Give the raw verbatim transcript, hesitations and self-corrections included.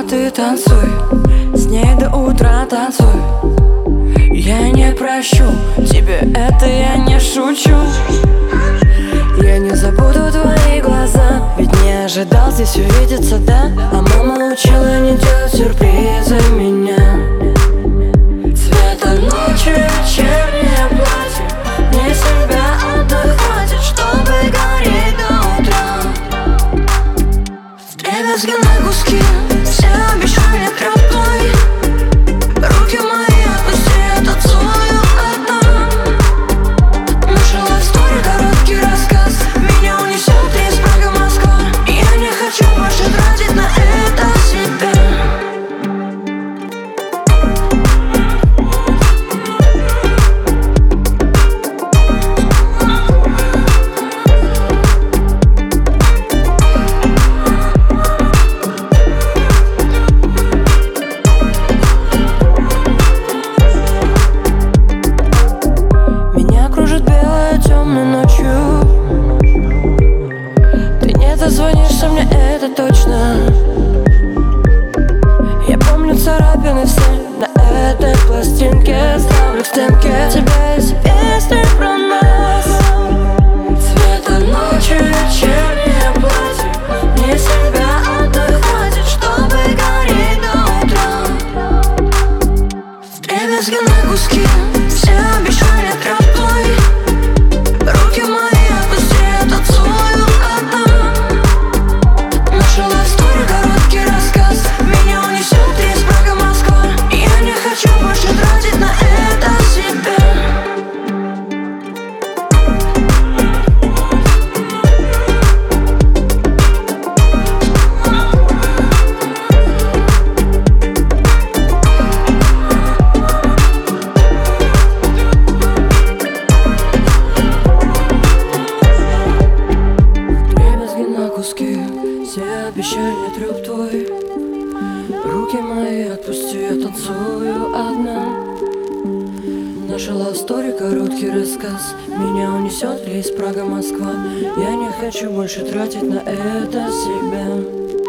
а ты танцуй, с ней до утра танцуй. Я не прощу тебе, это я не шучу. Я не забуду твои глаза, ведь не ожидал здесь увидеться, да? А мама учила не делать сюрпризы меня. Цвета ночи, вечернее платье, мне себя одной хватит, чтобы гореть до утра. Вдребезги на куски, все обещания тряпкой. Руки мои отпусти, я танцую одна. Наша love story, короткий рассказ, меня унесет из Прага, Москва. Я не хочу больше тратить на это себя. Звонишься мне, это точно. Я помню царапины все на этой пластинке. Ставлю к стенке, тебе есть песни про нас. Цвета ночи, вечернее платье, мне себя одной хватит, чтобы гореть до утра. Вдребезги на куски, все обещания тряпкой. Руки мои отпусти, я танцую одна. Наша love story, короткий рассказ, меня унесет из Прага, Москва. Я не хочу больше тратить на это себя. Дребезги на куски, все обещания трёп твой. Руки мои отпусти, я танцую одна. Наша love story, короткий рассказ, меня унесет рейс Прага, Москва. Я не хочу больше тратить на это себя.